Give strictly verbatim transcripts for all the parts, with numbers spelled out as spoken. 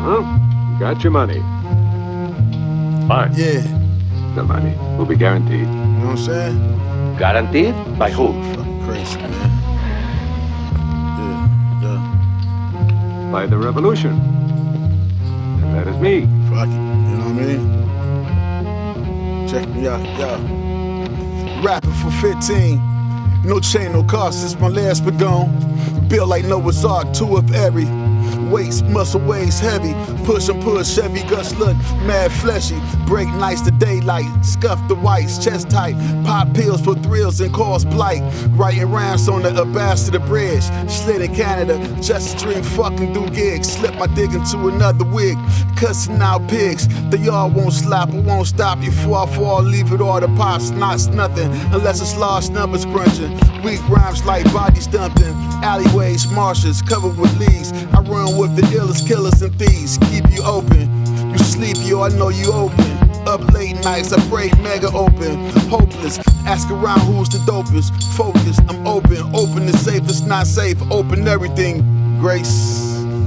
Well, you got your money. Fine. Yeah. The money will be guaranteed. You know what I'm saying? Guaranteed? By who? Fucking crazy, man. Yeah, yeah. By the revolution. And that is me. Fuck it. You know what I mean? Check me out, yeah. Rapping for fifteen. No chain, no cost, since my last begun. Built like Noah's Ark, two of every. Weights, muscle waist heavy. Push and push, Chevy guts look mad fleshy. Break nights to daylight, scuff the whites, chest tight. Pop pills for thrills and cause blight. Writing rhymes on the Ambassador Bridge. Slid in Canada, just a dream fucking do gigs. Slip my dick into another wig. Cussing out pigs, they all won't slap, I won't stop you. Before I fall, leave it all to pops, knots nothing. Unless it's large numbers crunching. Weak rhymes like body stumping. Alleyways, marshes, covered with leaves. I run with the illest killers and thieves. Keep you open. You sleep, yo, I know you open. Up late nights, I pray mega open. Hopeless, ask around who's the dopest. Focused, I'm open. Open is safe, it's not safe. Open everything, Grace.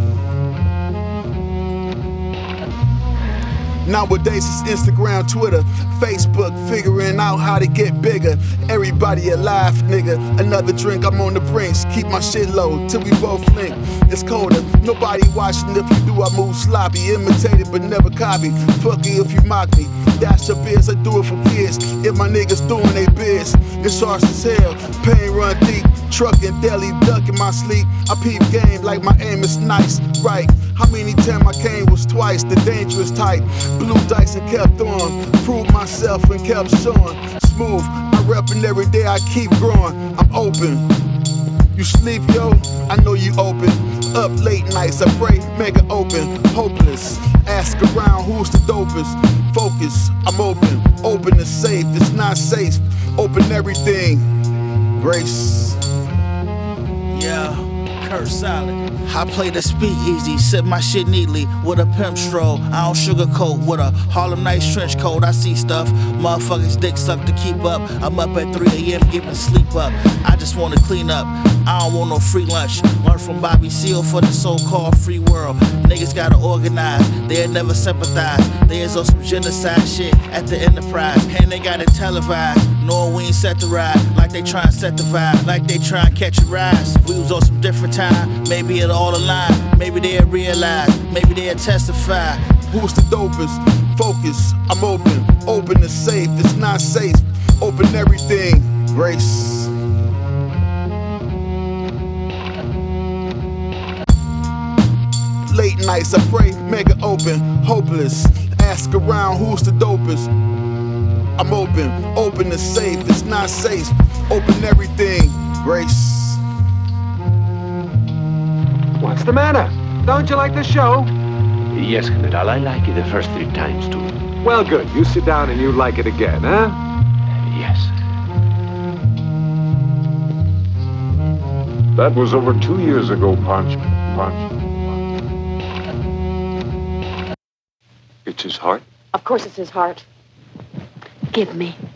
Nowadays it's Instagram, Twitter, Facebook, figuring out how to get bigger. Everybody alive, nigga. Another drink, I'm on the brinks. Keep my shit low till we both link. It's colder, nobody watching. If you do, I move sloppy. Imitated but never copy. Fuck it if you mock me. Dash your biz, I do it for kids. If my niggas doing they biz, it's harsh as hell. Pain run deep. Truckin' deli, duck in my sleep. I peep game like my aim is nice, right? How many times I came was twice, the dangerous type. Blue dice and kept on. Proved myself and kept showing. Smooth, I reppin' every day, I keep growing. I'm open. You sleep, yo? I know you open. Up late nights, I pray, mega open. Hopeless, ask around who's the dopest. Focus, I'm open. Open is safe, it's not safe. Open everything. Grace. Yeah, Kurt Solid. I play the speakeasy, sip my shit neatly with a pimp stroll. I don't sugarcoat with a Harlem Nights trench coat. I see stuff, motherfuckers dick suck to keep up. I'm up at three A M giving sleep up. I just wanna clean up. I don't want no free lunch. Learn from Bobby Seale for the so-called free world. Niggas gotta organize, they'll never sympathize. They is on some genocide shit at the Enterprise. And they got it televised, knowing we ain't set the ride. Like they try and set the vibe, like they try and catch a rise. If we was on some different time, maybe it'll all align. Maybe they'll realize, maybe they'll testify. Who's the dopest? Focus, I'm open. Open is safe, it's not safe. Open everything, Grace. Late nights, I pray, mega open. Hopeless, ask around who's the dopest. I'm open, open is safe, it's not safe. Open everything, Grace. What's the matter? Don't you like the show? Yes, General, I like it the first three times too. Well, good. You sit down and you like it again, huh? Yes. That was over two years ago, Punch. Punch. It's his heart? Of course it's his heart. Give me.